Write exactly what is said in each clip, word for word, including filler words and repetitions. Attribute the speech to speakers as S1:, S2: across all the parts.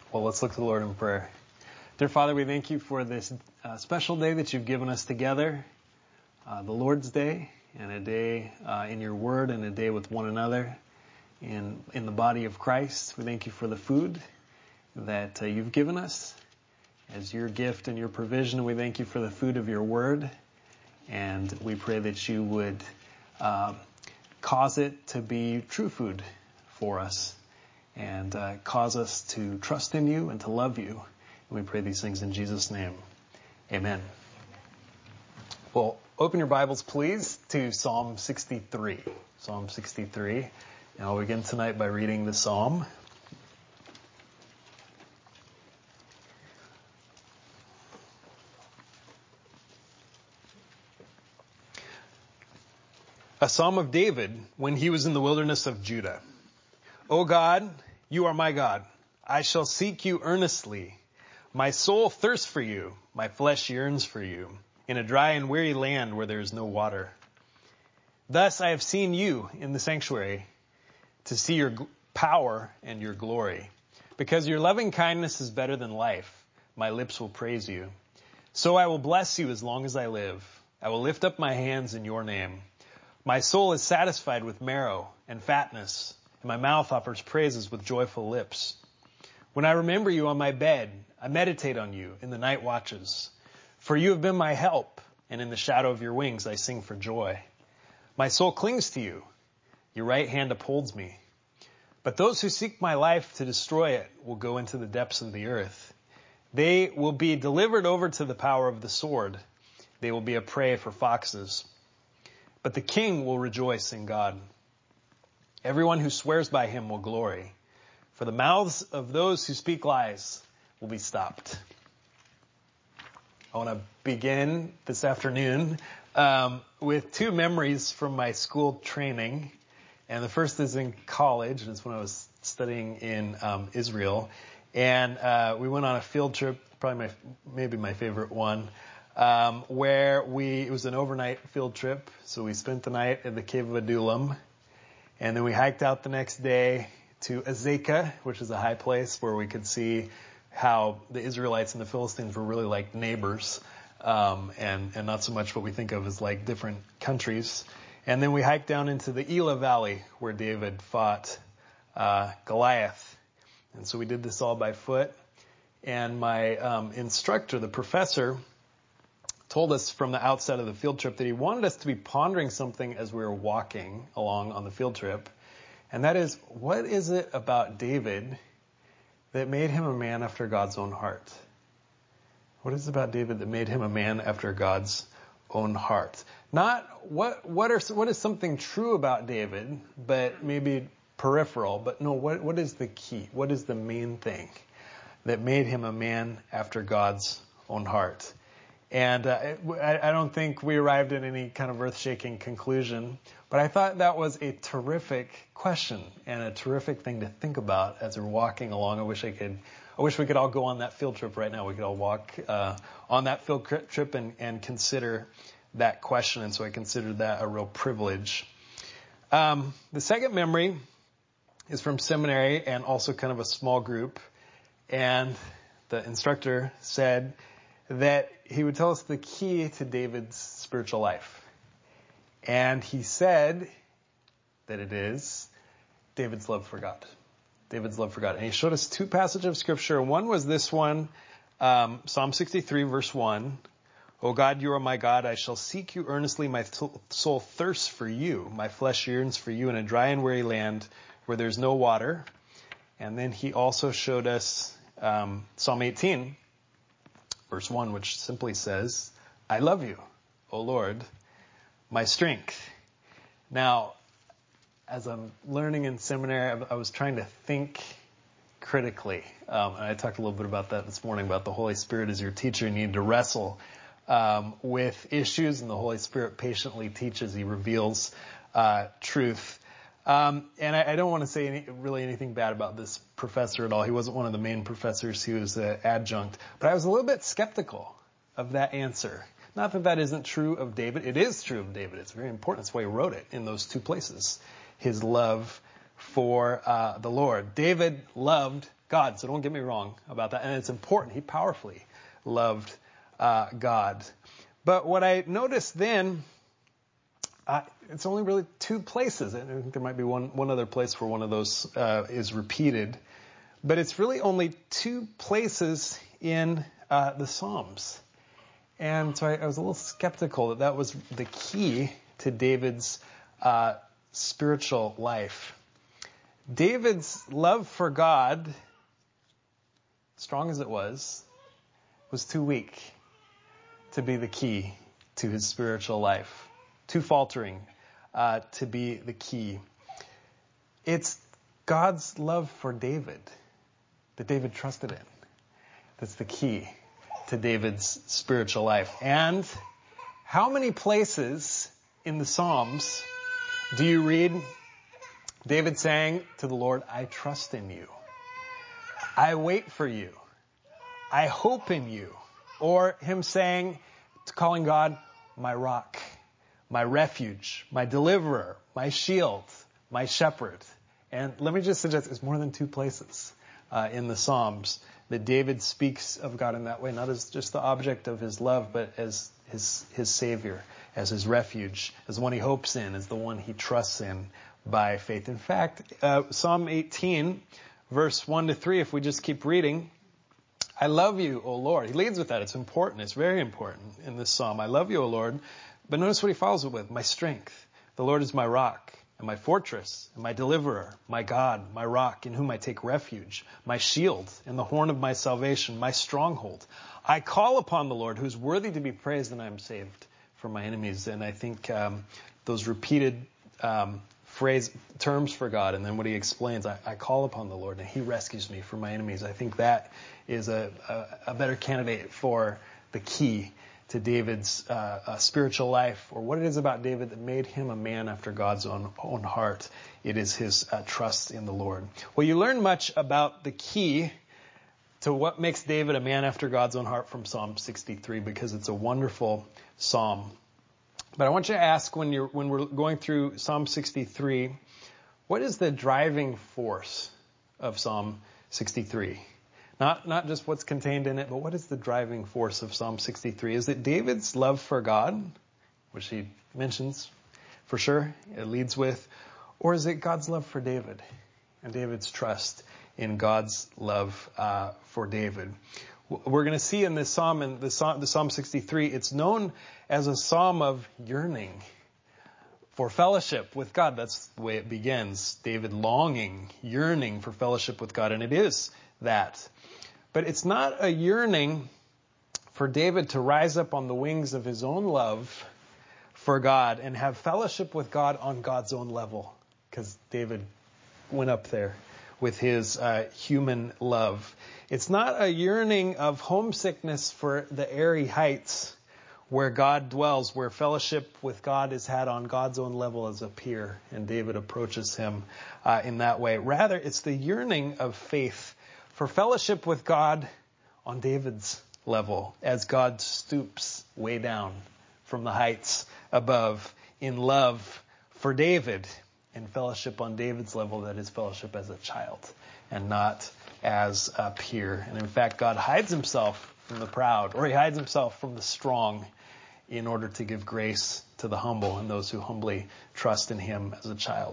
S1: Well, let's look to the Lord in prayer. Dear Father, we thank you for this uh, special day that you've given us together, uh, the Lord's Day, and a day uh, in your word and a day with one another in, in the body of Christ. We thank you for the food that uh, you've given us as your gift and your provision. We thank you for the food of your word, and we pray that you would uh, cause it to be true food for us and uh, cause us to trust in you and to love you. And we pray these things in Jesus' name. Amen. Well, open your Bibles, please, to Psalm sixty-three. Psalm sixty-three. And I'll begin tonight by reading the psalm. A psalm of David when he was in the wilderness of Judah. O God, you are my God. I shall seek you earnestly. My soul thirsts for you. My flesh yearns for you, in a dry and weary land where there is no water. Thus I have seen you in the sanctuary, to see your power and your glory. Because your loving kindness is better than life, my lips will praise you. So I will bless you as long as I live. I will lift up my hands in your name. My soul is satisfied with marrow and fatness, and my mouth offers praises with joyful lips. When I remember you on my bed, I meditate on you in the night watches. For you have been my help, and in the shadow of your wings I sing for joy. My soul clings to you. Your right hand upholds me. But those who seek my life to destroy it will go into the depths of the earth. They will be delivered over to the power of the sword. They will be a prey for foxes. But the king will rejoice in God. Everyone who swears by him will glory. For the mouths of those who speak lies will be stopped. I want to begin this afternoon um, with two memories from my school training. And the first is in college. It's when I was studying in um, Israel. And uh, we went on a field trip, probably my maybe my favorite one, um, where we it was an overnight field trip. So we spent the night at the Cave of Adullam. And then we hiked out the next day to Azekah, which is a high place where we could see how the Israelites and the Philistines were really like neighbors, um, and, and not so much what we think of as like different countries. And then we hiked down into the Elah Valley where David fought uh, Goliath. And so we did this all by foot. And my um, instructor, the professor, told us from the outset of the field trip that he wanted us to be pondering something as we were walking along on the field trip. And that is, what is it about David that made him a man after God's own heart? What is it about David that made him a man after God's own heart? Not what what are what is something true about David, but maybe peripheral, but no, what what is the key? What is the main thing that made him a man after God's own heart? And uh, I, I don't think we arrived at any kind of earth-shaking conclusion, but I thought that was a terrific question and a terrific thing to think about as we're walking along. I wish I could, I wish we could all go on that field trip right now. We could all walk uh, on that field trip and, and consider that question. And so I considered that a real privilege. Um, the second memory is from seminary and also kind of a small group. And the instructor said that he would tell us the key to David's spiritual life. And he said that it is David's love for God. David's love for God. And he showed us two passages of scripture. One was this one, um, Psalm sixty-three, verse one. O God, you are my God. I shall seek you earnestly. My soul thirsts for you. My flesh yearns for you in a dry and weary land where there's no water. And then he also showed us um, Psalm eighteen, verse one, which simply says, I love you, O Lord, my strength. Now, as I'm learning in seminary, I was trying to think critically. Um, and I talked a little bit about that this morning, about the Holy Spirit as your teacher. You need to wrestle um, with issues, and the Holy Spirit patiently teaches. He reveals uh, truth. Um, and I, I don't want to say any, really anything bad about this professor at all. He wasn't one of the main professors. He was an adjunct. But I was a little bit skeptical of that answer. Not that that isn't true of David. It is true of David. It's very important. That's why he wrote it in those two places. His love for uh, the Lord. David loved God, so don't get me wrong about that. And it's important. He powerfully loved uh, God. But what I noticed then, uh, it's only really two places. I think there might be one, one other place where one of those uh, is repeated. But it's really only two places in uh, the Psalms. And so I, I was a little skeptical that that was the key to David's uh, spiritual life. David's love for God, strong as it was, was too weak to be the key to his spiritual life. Too faltering uh, to be the key. It's God's love for David that David trusted in. That's the key to David's spiritual life. And how many places in the Psalms do you read David saying to the Lord, I trust in you. I wait for you. I hope in you. Or him saying, calling God my rock, my refuge, my deliverer, my shield, my shepherd. And let me just suggest there's more than two places uh, in the Psalms that David speaks of God in that way, not as just the object of his love, but as his his Savior, as his refuge, as the one he hopes in, as the one he trusts in by faith. In fact, uh, Psalm eighteen, verse one to three, if we just keep reading, I love you, O Lord. He leads with that. It's important. It's very important in this psalm. I love you, O Lord. But notice what he follows it with. My strength. The Lord is my rock and my fortress and my deliverer, my God, my rock in whom I take refuge, my shield and the horn of my salvation, my stronghold. I call upon the Lord who is worthy to be praised, and I am saved from my enemies. And I think um, those repeated um, phrase terms for God, and then what he explains, I, I call upon the Lord and he rescues me from my enemies. I think that is a, a, a better candidate for the key to David's uh, uh, spiritual life, or what it is about David that made him a man after God's own, own heart. It is his uh, trust in the Lord. Well, you learn much about the key to what makes David a man after God's own heart from Psalm sixty-three, because it's a wonderful psalm. But I want you to ask, when you're when we're going through Psalm sixty-three, what is the driving force of Psalm sixty-three? Not not just what's contained in it, but what is the driving force of Psalm sixty-three? Is it David's love for God, which he mentions for sure, it leads with, or is it God's love for David and David's trust in God's love uh, for David? We're going to see in this psalm, in the psalm, the Psalm sixty-three, it's known as a psalm of yearning for fellowship with God. That's the way it begins. David longing, yearning for fellowship with God, and it is that. But it's not a yearning for David to rise up on the wings of his own love for God and have fellowship with God on God's own level, because David went up there with his uh, human love. It's not a yearning of homesickness for the airy heights where God dwells, where fellowship with God is had on God's own level as a peer, and David approaches him uh, in that way. Rather, it's the yearning of faith for fellowship with God on David's level, as God stoops way down from the heights above in love for David, and fellowship on David's level, that is fellowship as a child and not as a peer. And in fact, God hides himself from the proud, or he hides himself from the strong, in order to give grace to the humble and those who humbly trust in him as a child.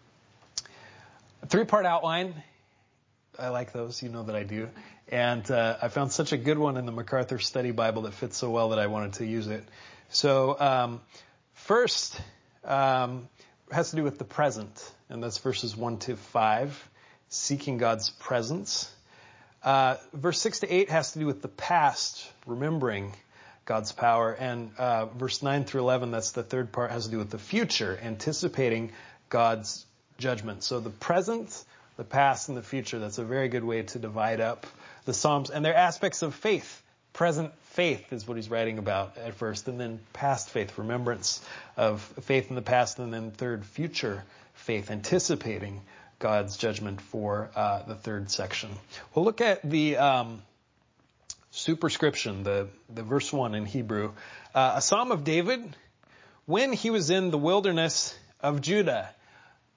S1: A three-part outline. I like those. You know that I do. And uh, I found such a good one in the MacArthur Study Bible that fits so well that I wanted to use it. So um, first um, has to do with the present, and that's verses one to five, seeking God's presence. Uh, verse six to eight has to do with the past, remembering God's power. And uh, verse nine through eleven, that's the third part, has to do with the future, anticipating God's judgment. So the present, the past, and the future, that's a very good way to divide up the Psalms. And they're aspects of faith. Present faith is what he's writing about at first, and then past faith, remembrance of faith in the past, and then third, future faith, anticipating God's judgment for uh, the third section. We'll look at the um, superscription, the, the verse one in Hebrew. Uh, a Psalm of David when he was in the wilderness of Judah.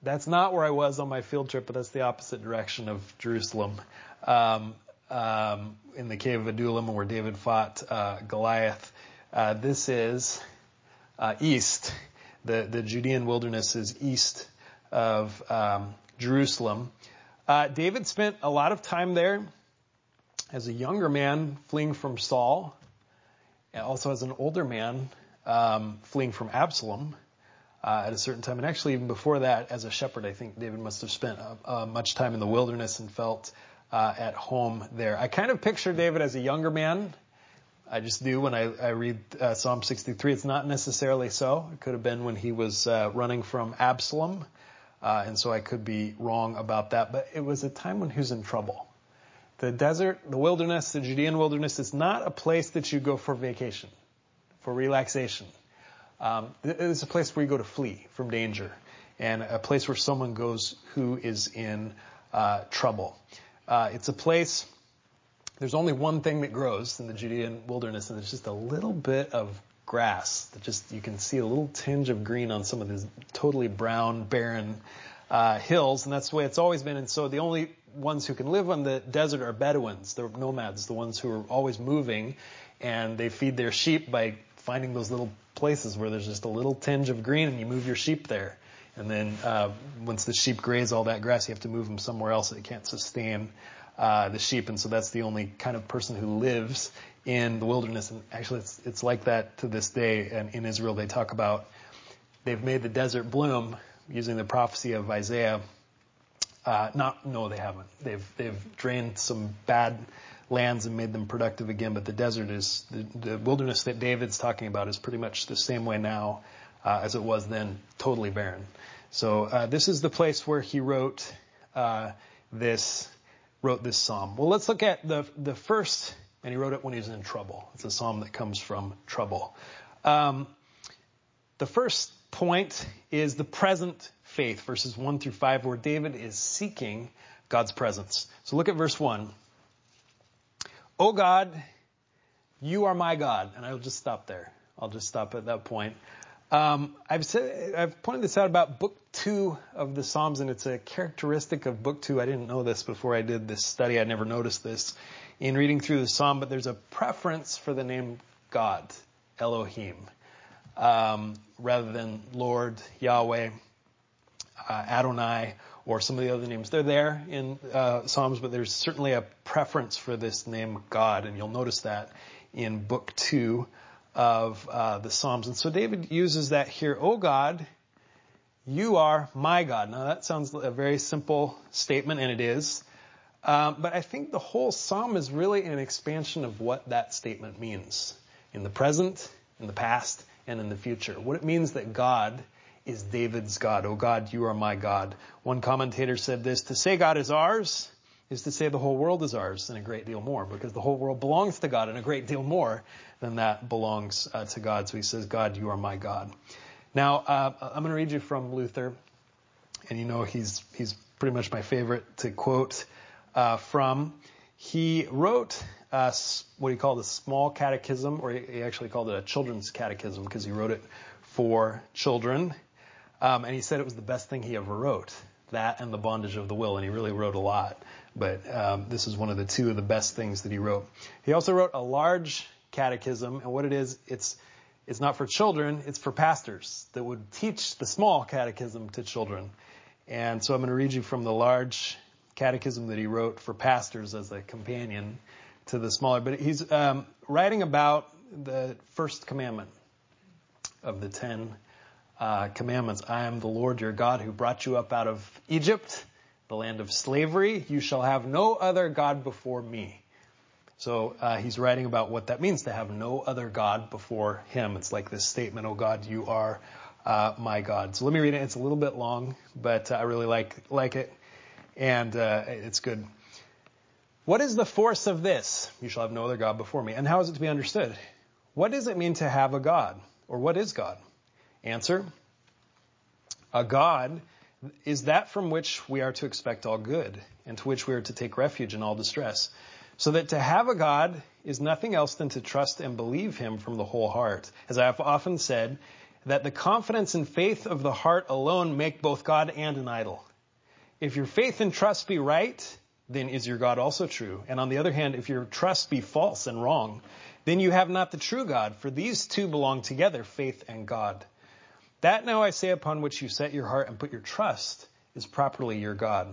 S1: That's not where I was on my field trip, but that's the opposite direction of Jerusalem. Um, um, in the cave of Adullam, where David fought uh, Goliath. Uh, this is uh, east. The, the Judean wilderness is east of um, Jerusalem. Uh, David spent a lot of time there as a younger man fleeing from Saul, and also as an older man um, fleeing from Absalom uh, at a certain time. And actually, even before that, as a shepherd, I think David must have spent uh, uh, much time in the wilderness and felt uh, at home there. I kind of picture David as a younger man. I just do when I, I read uh, Psalm sixty-three. It's not necessarily so. It could have been when he was uh, running from Absalom. Uh, and so I could be wrong about that. But it was a time when he was in trouble. The desert, the wilderness, the Judean wilderness is not a place that you go for vacation, for relaxation. Um, it's a place where you go to flee from danger, and a place where someone goes who is in uh, trouble. Uh, it's a place, there's only one thing that grows in the Judean wilderness, and it's just a little bit of grass that just, you can see a little tinge of green on some of these totally brown, barren uh, hills, and that's the way it's always been. And so the only ones who can live on the desert are Bedouins, the nomads, the ones who are always moving, and they feed their sheep by finding those little places where there's just a little tinge of green, and you move your sheep there. And then uh, once the sheep graze all that grass, you have to move them somewhere else that can't sustain uh, the sheep. And so that's the only kind of person who lives in the wilderness. And actually, it's it's like that to this day. And in Israel, they talk about they've made the desert bloom using the prophecy of Isaiah. Uh, not, no, they haven't. They've they've drained some bad lands and made them productive again. But the desert is the, the wilderness that David's talking about is pretty much the same way now uh, as it was then, totally barren. So uh, this is the place where he wrote uh, this wrote this psalm. Well, let's look at the the first. And he wrote it when he was in trouble. It's a psalm that comes from trouble. Um, the first point is the present faith, verses one through five, where David is seeking God's presence. So look at verse one. O God, you are my God. And I'll just stop there. I'll just stop at that point. Um, I've said, I've pointed this out about book two of the Psalms, and it's a characteristic of book two. I didn't know this before I did this study. I never noticed this in reading through the Psalm, but there's a preference for the name God, Elohim, um, rather than Lord, Yahweh, uh, Adonai, or some of the other names. They're there in uh, Psalms, but there's certainly a preference for this name God, and you'll notice that in book two of uh, the Psalms. And so David uses that here. Oh God, you are my God. Now that sounds a very simple statement, and it is. Um, but I think the whole psalm is really an expansion of what that statement means in the present, in the past, and in the future. What it means that God is David's God. Oh God, you are my God. One commentator said this: to say God is ours is to say the whole world is ours, and a great deal more, because the whole world belongs to God, and a great deal more than that belongs uh, to God. So he says, God, you are my God. Now, uh, I'm going to read you from Luther, and you know he's he's pretty much my favorite to quote Uh, from. He wrote uh, what he called a small catechism, or he actually called it a children's catechism because he wrote it for children. Um, and he said it was the best thing he ever wrote, that and The Bondage of the Will. And he really wrote a lot, but um, this is one of the two of the best things that he wrote. He also wrote a large catechism, and what it is, it's it's not for children, it's for pastors that would teach the small catechism to children. And so I'm going to read you from the large catechism that he wrote for pastors as a companion to the smaller. But he's um, writing about the first commandment of the ten uh, commandments. I am the Lord your God who brought you up out of Egypt, the land of slavery. You shall have no other God before me. So uh, he's writing about what that means to have no other God before him. It's like this statement, oh God, you are uh, my God. So let me read it. It's a little bit long, but uh, I really like like it. And uh, it's good. What is the force of this? You shall have no other God before me. And how is it to be understood? What does it mean to have a God? Or what is God? Answer. A God is that from which we are to expect all good, and to which we are to take refuge in all distress. So that to have a God is nothing else than to trust and believe him from the whole heart. As I have often said, that the confidence and faith of the heart alone make both God and an idol. If your faith and trust be right, then is your God also true? And on the other hand, if your trust be false and wrong, then you have not the true God, for these two belong together, faith and God. That now I say upon which you set your heart and put your trust is properly your God.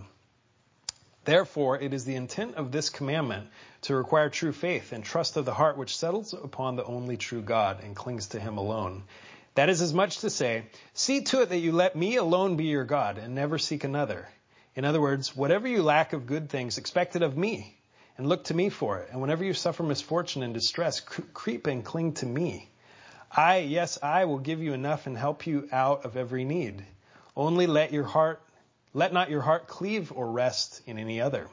S1: Therefore, it is the intent of this commandment to require true faith and trust of the heart which settles upon the only true God and clings to him alone. That is as much to say, see to it that you let me alone be your God and never seek another. In other words, whatever you lack of good things, expect it of me and look to me for it. And whenever you suffer misfortune and distress, creep and cling to me. I, yes, I will give you enough and help you out of every need. Only let your heart Let not your heart cleave or rest in any other.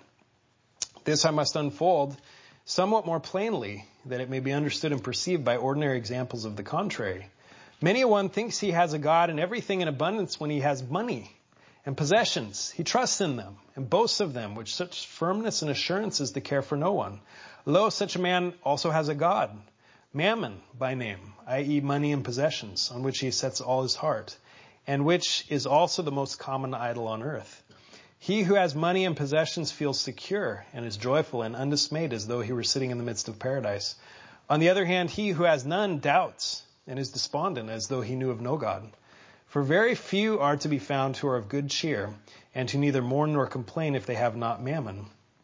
S1: This I must unfold somewhat more plainly, that it may be understood and perceived by ordinary examples of the contrary. Many a one thinks he has a God and everything in abundance when he has money and possessions. He trusts in them and boasts of them with such firmness and assurance as to care for no one. Lo, such a man also has a God, Mammon by name, that is money and possessions, on which he sets all his heart, and which is also the most common idol on earth. He who has money and possessions feels secure and is joyful and undismayed as though he were sitting in the midst of paradise. On the other hand, he who has none doubts and is despondent as though he knew of no God. For very few are to be found who are of good cheer and who neither mourn nor complain if they have not mammon.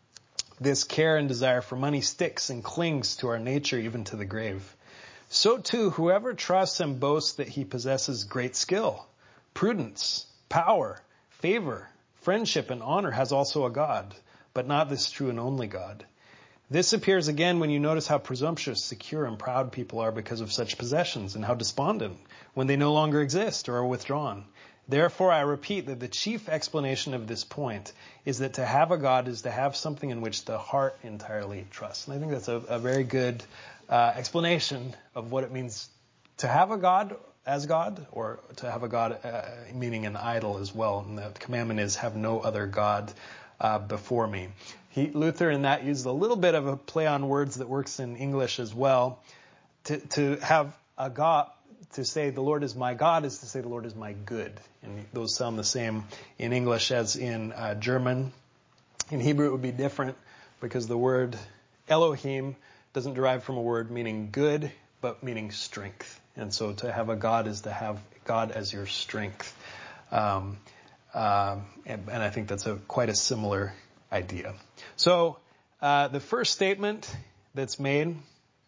S1: This care and desire for money sticks and clings to our nature even to the grave. So too, whoever trusts and boasts that he possesses great skill, prudence, power, favor, friendship, and honor has also a God, but not this true and only God. This appears again when you notice how presumptuous, secure, and proud people are because of such possessions, and how despondent when they no longer exist or are withdrawn. Therefore, I repeat that the chief explanation of this point is that to have a God is to have something in which the heart entirely trusts. And I think that's a, a very good uh, explanation of what it means to have a God as God, or to have a God, uh, meaning an idol as well. And the commandment is, have no other God uh, before me. He, Luther in that used a little bit of a play on words that works in English as well. To, to have a God, to say the Lord is my God is to say the Lord is my good. And those sound the same in English as in uh, German. In Hebrew it would be different because the word Elohim doesn't derive from a word meaning good, but meaning strength. And so to have a God is to have God as your strength. Um, uh, and, and I think that's a quite a similar idea. So uh, the first statement that's made,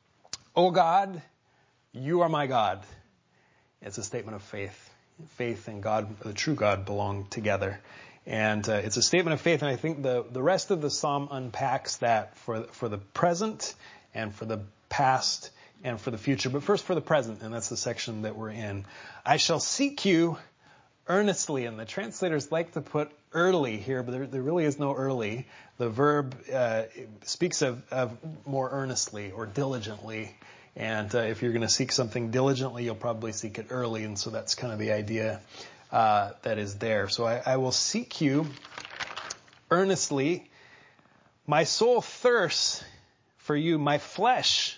S1: O God, you are my God. It's a statement of faith. Faith and God, the true God, belong together. And uh, it's a statement of faith, and I think the, the rest of the psalm unpacks that for, for the present and for the past and for the future, but first for the present, and that's the section that we're in. I shall seek you earnestly, and the translators like to put early here, but there, there really is no early. The verb uh, speaks of, of more earnestly or diligently, and uh, if you're going to seek something diligently, you'll probably seek it early, and so that's kind of the idea uh, that is there. So I, I will seek you earnestly. My soul thirsts for you, my flesh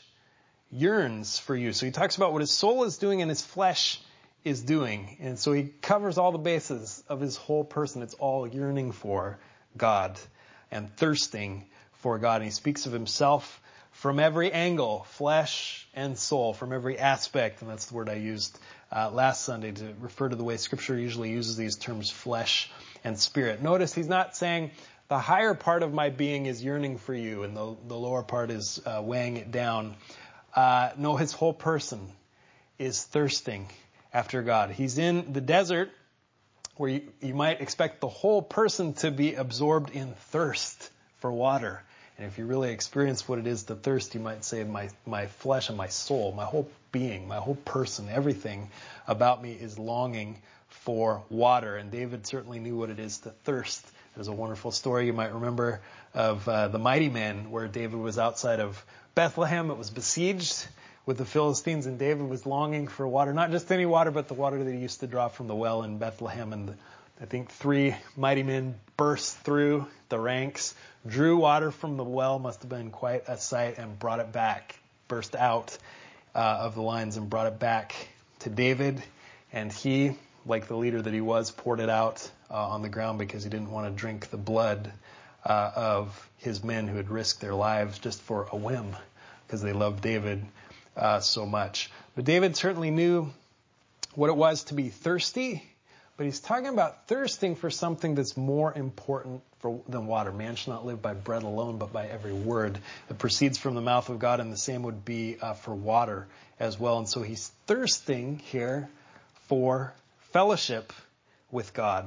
S1: yearns for you. So he talks about what his soul is doing and his flesh is doing. And so he covers all the bases of his whole person. It's all yearning for God and thirsting for God. And he speaks of himself from every angle, flesh and soul, from every aspect. And that's the word I used uh, last Sunday to refer to the way Scripture usually uses these terms, flesh and spirit. Notice he's not saying the higher part of my being is yearning for you and the, the lower part is uh, weighing it down. Uh, no, his whole person is thirsting after God. He's in the desert where you, you might expect the whole person to be absorbed in thirst for water. And if you really experience what it is to thirst, you might say my, my flesh and my soul, my whole being, my whole person, everything about me is longing for water. And David certainly knew what it is to thirst. There's a wonderful story you might remember of uh, the mighty men where David was outside of Bethlehem. It was besieged with the Philistines, and David was longing for water, not just any water, but the water that he used to draw from the well in Bethlehem. And the, I think three mighty men burst through the ranks, drew water from the well, must have been quite a sight, and brought it back, burst out uh, of the lines and brought it back to David. And he, like the leader that he was, poured it out uh, on the ground because he didn't want to drink the blood uh, of his men who had risked their lives just for a whim because they loved David uh, so much. But David certainly knew what it was to be thirsty, but he's talking about thirsting for something that's more important for, than water. Man shall not live by bread alone, but by every word that proceeds from the mouth of God, and the same would be uh, for water as well. And so he's thirsting here for fellowship with God.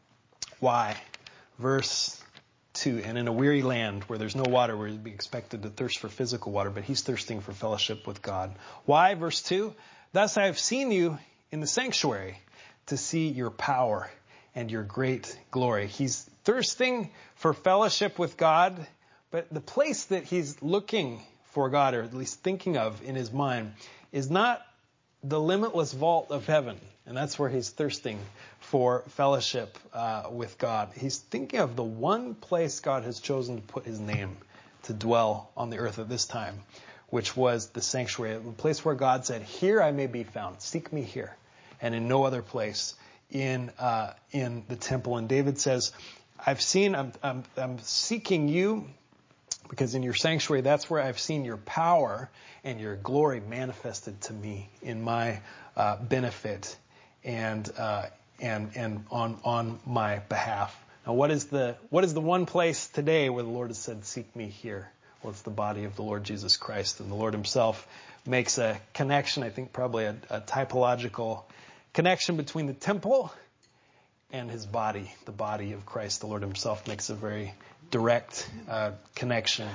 S1: Why? Verse two, and in a weary land where there's no water, where he'd be expected to thirst for physical water, but he's thirsting for fellowship with God. Why? Verse two, thus I have seen you in the sanctuary to see your power and your great glory. He's thirsting for fellowship with God, but the place that he's looking for God, or at least thinking of in his mind, is not the limitless vault of heaven. And that's where he's thirsting for fellowship uh, with God. He's thinking of the one place God has chosen to put his name, to dwell on the earth at this time, which was the sanctuary, the place where God said, here I may be found, seek me here, and in no other place in uh, in the temple. And David says, I've seen, I'm, I'm, I'm seeking you, because in your sanctuary, that's where I've seen your power and your glory manifested to me in my uh, benefit and uh, and and on on my behalf. Now, what is the what is the one place today where the Lord has said, "Seek me here"? Well, it's the body of the Lord Jesus Christ, and the Lord Himself makes a connection. I think probably a, a typological connection between the temple and His body, the body of Christ. The Lord Himself makes a very direct uh, connection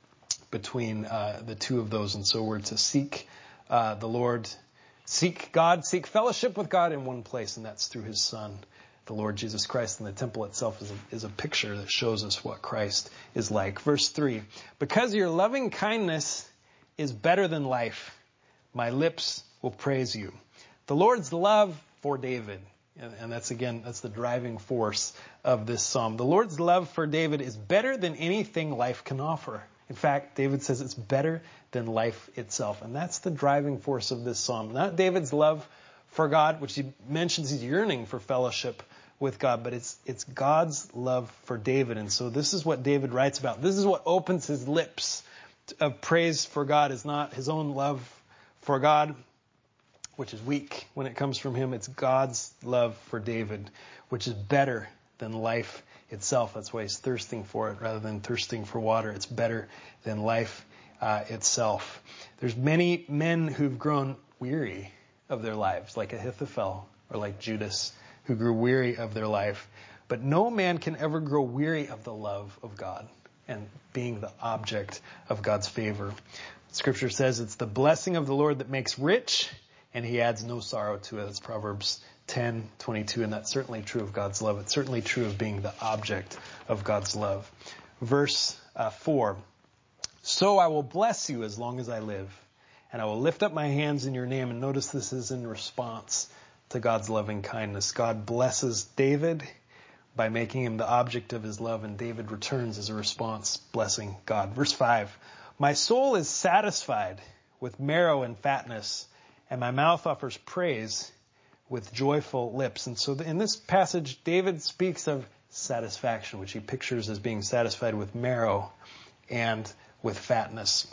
S1: between uh, the two of those. And so we're to seek uh, the Lord, seek God, seek fellowship with God in one place, and that's through His Son, the Lord Jesus Christ. And the temple itself is a, is a picture that shows us what Christ is like. Verse three, because your loving kindness is better than life, my lips will praise you. The Lord's love for David, and that's, again, that's the driving force of this psalm. The Lord's love for David is better than anything life can offer. In fact, David says it's better than life itself. And that's the driving force of this psalm. Not David's love for God, which he mentions he's yearning for fellowship with God, but it's it's God's love for David. And so this is what David writes about. This is what opens his lips of praise for God, is not his own love for God, which is weak when it comes from him. It's God's love for David, which is better than life itself. That's why he's thirsting for it rather than thirsting for water. It's better than life uh, itself. There's many men who've grown weary of their lives, like Ahithophel or like Judas, who grew weary of their life. But no man can ever grow weary of the love of God and being the object of God's favor. Scripture says it's the blessing of the Lord that makes rich, and He adds no sorrow to it. That's Proverbs ten twenty-two, and that's certainly true of God's love. It's certainly true of being the object of God's love. Verse uh, four, so I will bless you as long as I live, and I will lift up my hands in your name. And notice this is in response to God's loving kindness. God blesses David by making him the object of His love, and David returns as a response, blessing God. Verse five, my soul is satisfied with marrow and fatness, and my mouth offers praise with joyful lips. And so in this passage, David speaks of satisfaction, which he pictures as being satisfied with marrow and with fatness.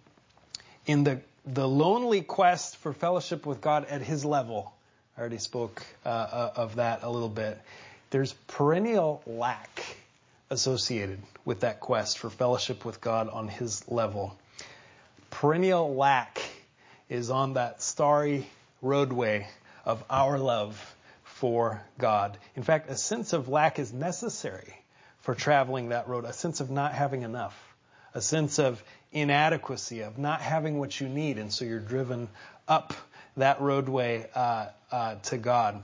S1: In the, the lonely quest for fellowship with God at His level, I already spoke uh, of that a little bit, there's perennial lack associated with that quest for fellowship with God on His level. Perennial lack is on that starry roadway of our love for God. In fact, a sense of lack is necessary for traveling that road, a sense of not having enough, a sense of inadequacy, of not having what you need, and so you're driven up that roadway uh, uh, to God.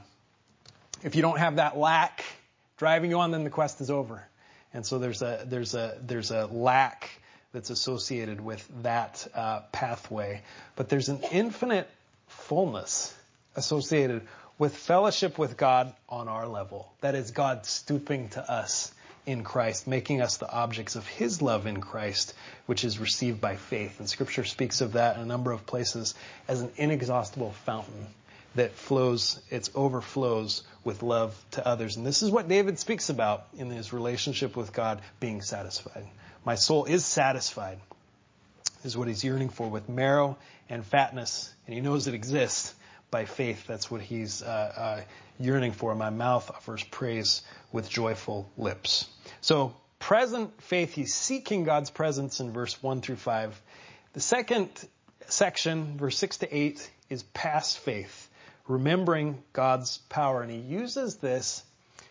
S1: If you don't have that lack driving you on, then the quest is over. And so there's a there's a there's a lack that's associated with that uh, pathway. But there's an infinite fullness associated with fellowship with God on our level. That is God stooping to us in Christ, making us the objects of His love in Christ, which is received by faith. And Scripture speaks of that in a number of places as an inexhaustible fountain that flows, it overflows with love to others. And this is what David speaks about in his relationship with God, being satisfied. My soul is satisfied, is what he's yearning for, with marrow and fatness. And he knows it exists by faith. That's what he's uh, uh, yearning for. My mouth offers praise with joyful lips. So present faith, he's seeking God's presence in verse one through five. The second section, verse six to eight, is past faith, remembering God's power. And he uses this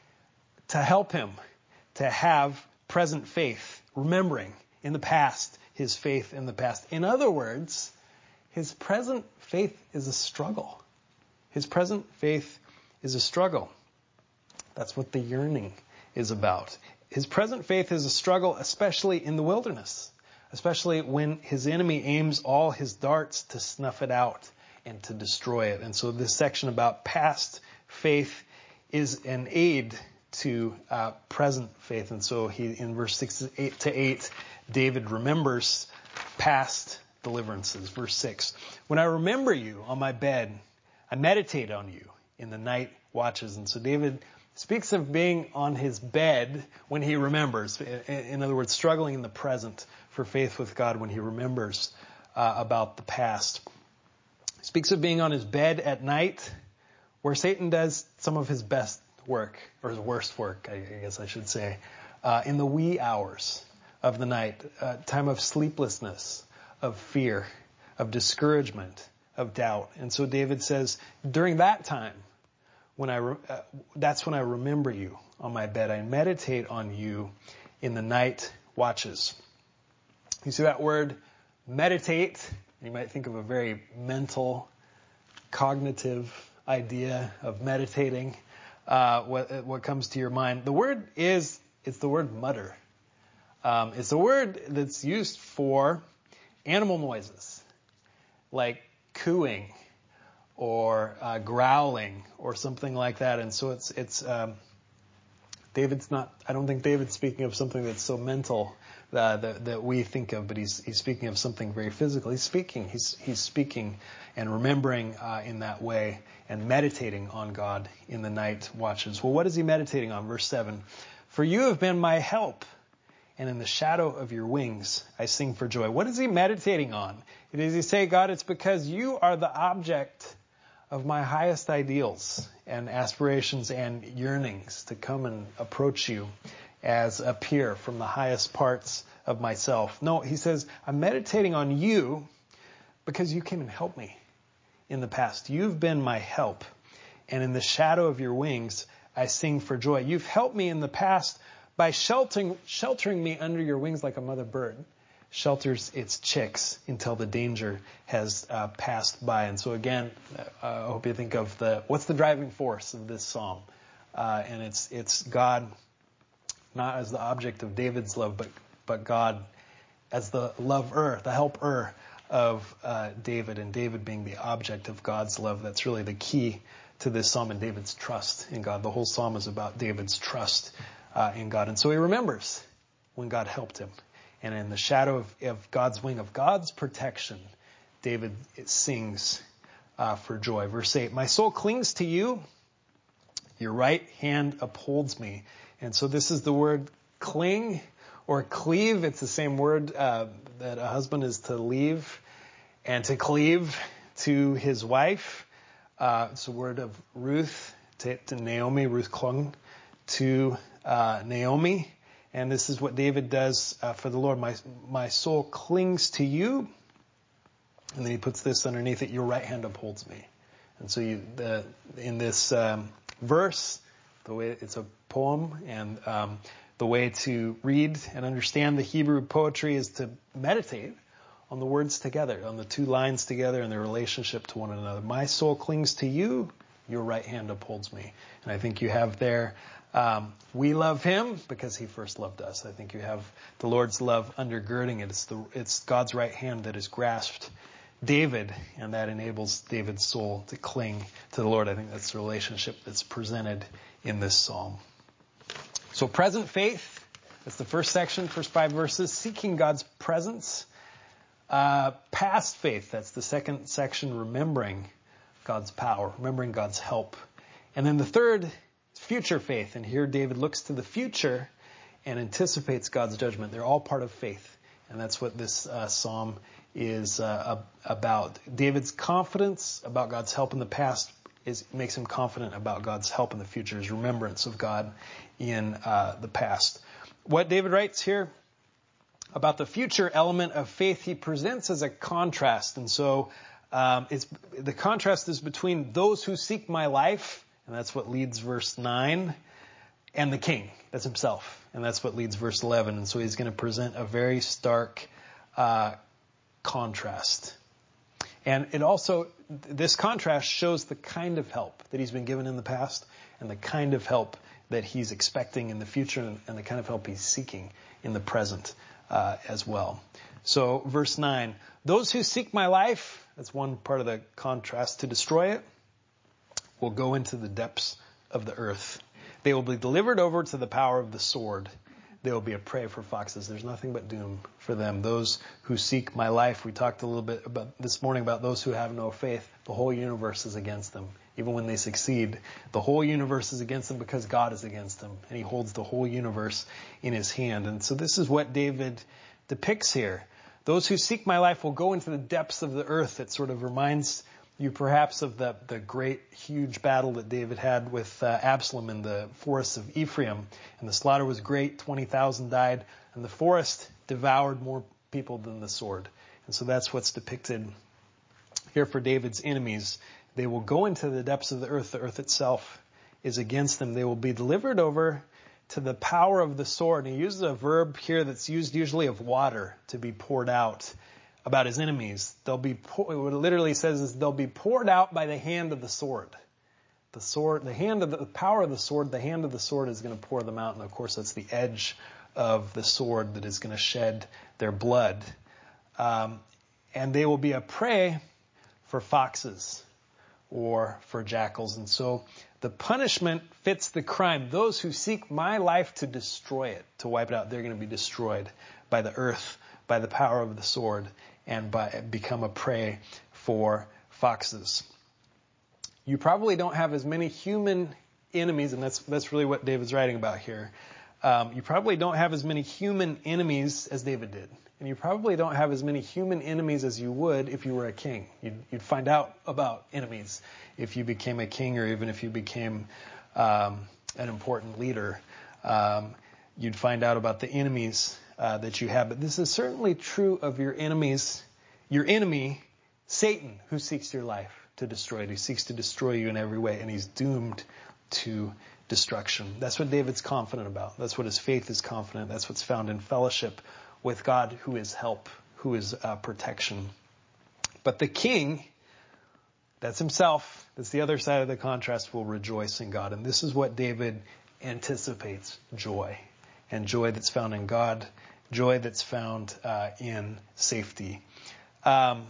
S1: to help him to have present faith, remembering in the past, his faith in the past. In other words, his present faith is a struggle. His present faith is a struggle. That's what the yearning is about. His present faith is a struggle, especially in the wilderness, especially when his enemy aims all his darts to snuff it out and to destroy it. And so this section about past faith is an aid to uh, present faith. And so he, in verse six eight to eight, David remembers past deliverances. Verse six, when I remember you on my bed, I meditate on you in the night watches. And so David speaks of being on his bed when he remembers. In other words, struggling in the present for faith with God when he remembers uh, about the past. He speaks of being on his bed at night where Satan does some of his best work, or his worst work, I guess I should say, uh, in the wee hours of the night, a time of sleeplessness, of fear, of discouragement, of doubt. And so David says, during that time, when I re- uh, that's when I remember you on my bed. I meditate on you in the night watches. You see that word, meditate? You might think of a very mental, cognitive idea of meditating. Uh, what, what comes to your mind? The word is, it's the word mutter. Um, it's a word that's used for animal noises, like cooing or uh, growling or something like that. And so it's it's um, David's not. I don't think David's speaking of something that's so mental uh, that that we think of, but he's he's speaking of something very physical. He's speaking. He's he's speaking and remembering uh, in that way and meditating on God in the night watches. Well, what is he meditating on? Verse seven. For you have been my help, and in the shadow of your wings I sing for joy. What is he meditating on? Does he say, God, it's because you are the object of my highest ideals and aspirations and yearnings to come and approach you as a peer from the highest parts of myself. No, he says, I'm meditating on you because you came and helped me in the past. You've been my help. And in the shadow of your wings, I sing for joy. You've helped me in the past by sheltering, sheltering me under your wings like a mother bird shelters its chicks until the danger has uh, passed by. And so again, uh, I hope you think of the, what's the driving force of this psalm? Uh, and it's, it's God, not as the object of David's love, but, but God as the lover, the helper of uh, David, and David being the object of God's love. That's really the key to this psalm, and David's trust in God. The whole psalm is about David's trust uh, in God. And so he remembers when God helped him. And in the shadow of, of God's wing, of God's protection, David it sings uh, for joy. Verse eight, my soul clings to you. Your right hand upholds me. And so this is the word cling or cleave. It's the same word uh, that a husband is to leave and to cleave to his wife. Uh, it's a word of Ruth to, to Naomi. Ruth clung to uh, Naomi. And this is what David does uh, for the Lord. My my soul clings to you. And then he puts this underneath it, your right hand upholds me. And so you, the, in this um, verse, the way it's a poem, and um, the way to read and understand the Hebrew poetry is to meditate on the words together, on the two lines together and their relationship to one another. My soul clings to you, your right hand upholds me. And I think you have there, um, we love him because he first loved us. I think you have the Lord's love undergirding it. It's, the, it's God's right hand that has grasped David, and that enables David's soul to cling to the Lord. I think that's the relationship that's presented in this psalm. So present faith, that's the first section, first five verses, seeking God's presence. Uh, past faith, that's the second section, remembering God's power, remembering God's help. And then the third, future faith. And here David looks to the future and anticipates God's judgment. They're all part of faith. And that's what this uh, psalm is uh, about. David's confidence about God's help in the past is makes him confident about God's help in the future, his remembrance of God in uh, the past. What David writes here about the future element of faith, he presents as a contrast. And so um, it's the contrast is between those who seek my life, and that's what leads verse nine, and the king. That's himself. And that's what leads verse eleven. And so he's going to present a very stark uh, contrast. And it also, this contrast shows the kind of help that he's been given in the past and the kind of help that he's expecting in the future and the kind of help he's seeking in the present uh, as well. So verse nine, those who seek my life, that's one part of the contrast, to destroy it, will go into the depths of the earth. They will be delivered over to the power of the sword. They will be a prey for foxes. There's nothing but doom for them. Those who seek my life, we talked a little bit about this morning about those who have no faith. The whole universe is against them. Even when they succeed, the whole universe is against them because God is against them. And he holds the whole universe in his hand. And so this is what David depicts here. Those who seek my life will go into the depths of the earth. It sort of reminds you perhaps of the, the great, huge battle that David had with uh, Absalom in the forests of Ephraim. And the slaughter was great. twenty thousand died. And the forest devoured more people than the sword. And so that's what's depicted here for David's enemies. They will go into the depths of the earth. The earth itself is against them. They will be delivered over to the power of the sword. And he uses a verb here that's used usually of water to be poured out about his enemies. They'll be, what it literally says is they'll be poured out by the hand of the sword. The sword, the hand of the, the power of the sword, the hand of the sword is going to pour them out. And of course, that's the edge of the sword that is going to shed their blood. Um, and they will be a prey for foxes or for jackals. And so the punishment fits the crime. Those who seek my life to destroy it, to wipe it out, they're going to be destroyed by the earth, by the power of the sword, and by become a prey for foxes. You probably don't have as many human enemies, and that's that's really what David's writing about here. Um, you probably don't have as many human enemies as David did. And you probably don't have as many human enemies as you would if you were a king. You'd, you'd find out about enemies if you became a king, or even if you became um, an important leader. Um, you'd find out about the enemies uh, that you have. But this is certainly true of your enemies, your enemy, Satan, who seeks your life to destroy it, who seeks to destroy you in every way, and he's doomed to destruction. That's what David's confident about. That's what his faith is confident. That's what's found in fellowship with God, who is help, who is uh, protection. But the king, that's himself, that's the other side of the contrast, will rejoice in God. And this is what David anticipates, joy. And joy that's found in God, joy that's found uh, in safety. Um,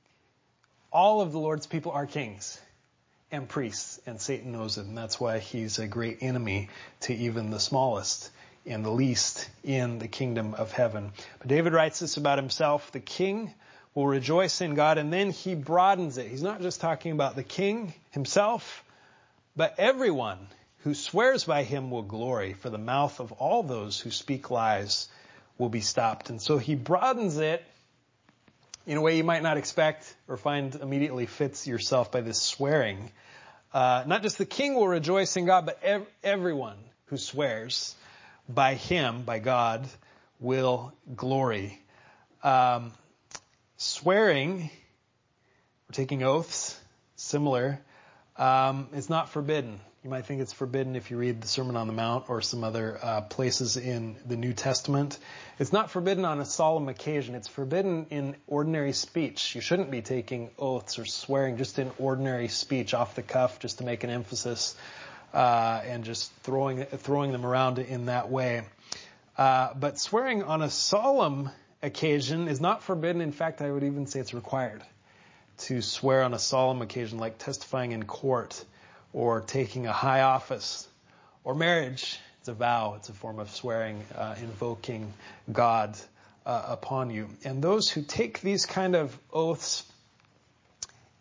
S1: all of the Lord's people are kings and priests, and Satan knows it, and that's why he's a great enemy to even the smallest and the least in the kingdom of heaven. But David writes this about himself: the king will rejoice in God, and then he broadens it. He's not just talking about the king himself, but everyone who swears by him will glory, for the mouth of all those who speak lies will be stopped. And so he broadens it in a way you might not expect or find immediately fits yourself by this swearing. Uh, not just the king will rejoice in God, but ev- everyone who swears by him, by God, will glory. Um, swearing, or taking oaths, similar, um, is not forbidden. You might think it's forbidden if you read the Sermon on the Mount or some other uh, places in the New Testament. It's not forbidden on a solemn occasion. It's forbidden in ordinary speech. You shouldn't be taking oaths or swearing just in ordinary speech, off the cuff, just to make an emphasis, uh, and just throwing throwing them around in that way. Uh, but swearing on a solemn occasion is not forbidden. In fact, I would even say it's required to swear on a solemn occasion, like testifying in court, or taking a high office, or marriage. It's a vow. It's a form of swearing, uh, invoking God uh, upon you. And those who take these kind of oaths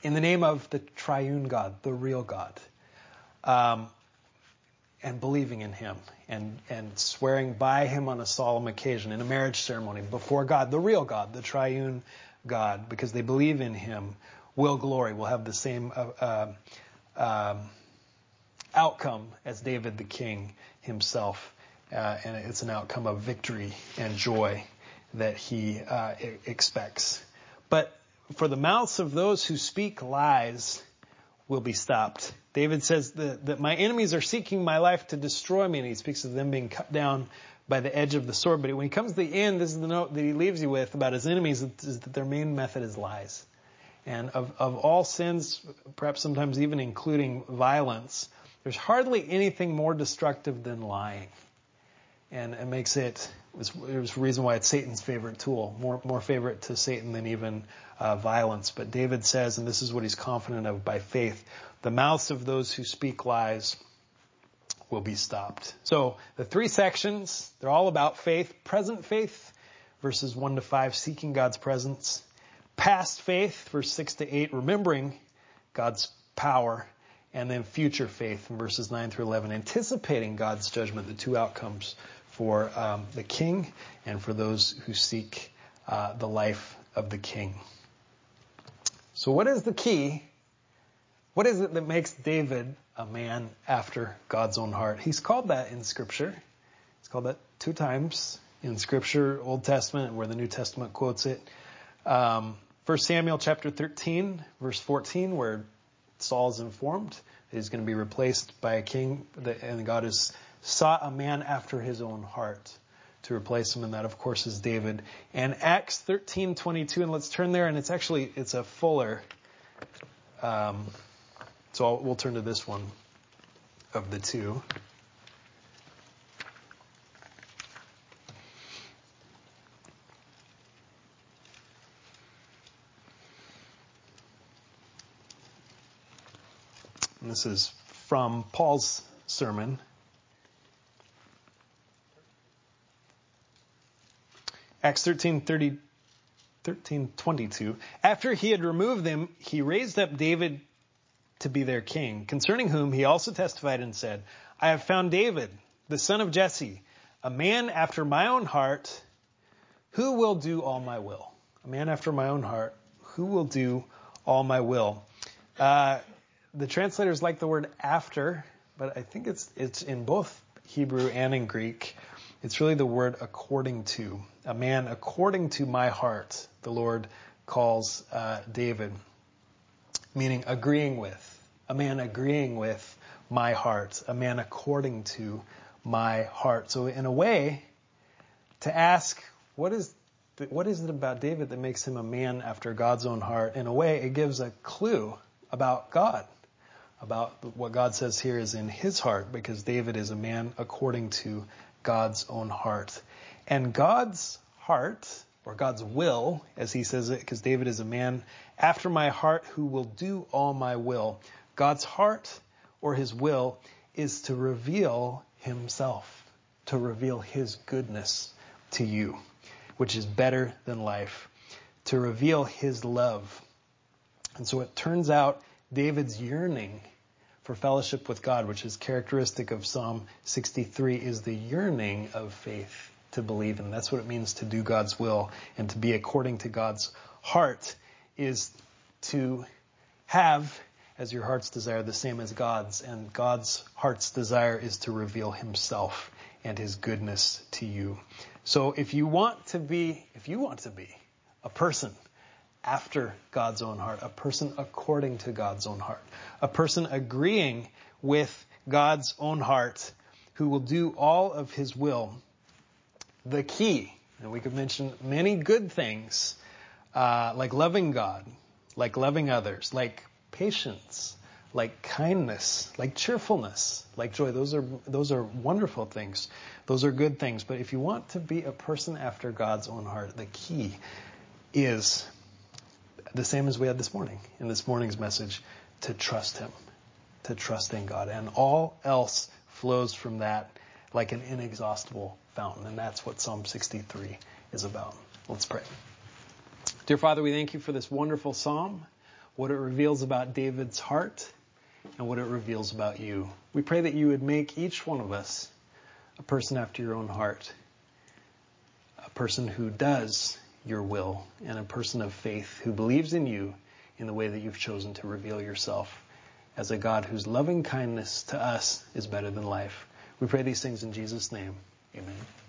S1: in the name of the triune God, the real God, um, and believing in him and, and swearing by him on a solemn occasion in a marriage ceremony before God, the real God, the triune God, because they believe in him, will glory, will have the same uh, uh, um, outcome as David the king himself. Uh, and it's an outcome of victory and joy that he uh, expects. But for the mouths of those who speak lies will be stopped. David says that, that my enemies are seeking my life to destroy me, and he speaks of them being cut down by the edge of the sword. But when he comes to the end, this is the note that he leaves you with about his enemies, is that their main method is lies. And of, of all sins, perhaps sometimes even including violence, there's hardly anything more destructive than lying. And it makes it, it was a reason why it's Satan's favorite tool, more more favorite to Satan than even uh, violence. But David says, and this is what he's confident of by faith, the mouths of those who speak lies will be stopped. So the three sections, they're all about faith. Present faith, verses one to five, seeking God's presence. Past faith, verse six to eight, remembering God's power. And then future faith, in verses nine through eleven, anticipating God's judgment, the two outcomes for um, the king and for those who seek uh, the life of the king. So what is the key? What is it that makes David a man after God's own heart? He's called that in Scripture. He's called that two times in Scripture, Old Testament, where the New Testament quotes it. Um, First Samuel chapter thirteen, verse fourteen, where Saul is informed that he's going to be replaced by a king, and God has sought a man after his own heart to replace him, and that, of course, is David. And Acts thirteen twenty-two, and let's turn there, and it's actually, it's a fuller, um, so I'll, we'll turn to this one of the two. And this is from Paul's sermon. Acts thirteen thirty, thirteen twenty-two. After he had removed them, he raised up David to be their king, concerning whom he also testified and said, I have found David, the son of Jesse, a man after my own heart, who will do all my will. A man after my own heart, who will do all my will. Uh, The translators like the word after, but I think it's it's in both Hebrew and in Greek. It's really the word according to. A man according to my heart, the Lord calls uh, David, meaning agreeing with. A man agreeing with my heart. A man according to my heart. So in a way, to ask, what is what is it about David that makes him a man after God's own heart? In a way, it gives a clue about God. About what God says here is in his heart, because David is a man according to God's own heart. And God's heart, or God's will, as he says it, because David is a man after my heart who will do all my will. God's heart, or his will, is to reveal himself, to reveal his goodness to you, which is better than life, to reveal his love. And so it turns out David's yearning for fellowship with God, which is characteristic of Psalm sixty-three, is the yearning of faith to believe in. That's what it means to do God's will and to be according to God's heart, is to have as your heart's desire the same as God's. And God's heart's desire is to reveal himself and his goodness to you. So if you want to be, if you want to be a person after God's own heart, a person according to God's own heart, a person agreeing with God's own heart, who will do all of his will, the key, and we could mention many good things, uh, like loving God, like loving others, like patience, like kindness, like cheerfulness, like joy. Those are those are wonderful things. Those are good things. But if you want to be a person after God's own heart, the key is the same as we had this morning, in this morning's message, to trust him, to trust in God. And all else flows from that like an inexhaustible fountain. And that's what Psalm sixty-three is about. Let's pray. Dear Father, we thank you for this wonderful psalm. what it reveals about David's heart, and what it reveals about you. We pray that you would make each one of us a person after your own heart, a person who does your will, and a person of faith who believes in you in the way that you've chosen to reveal yourself as a God whose loving kindness to us is better than life. We pray these things in Jesus' name. Amen.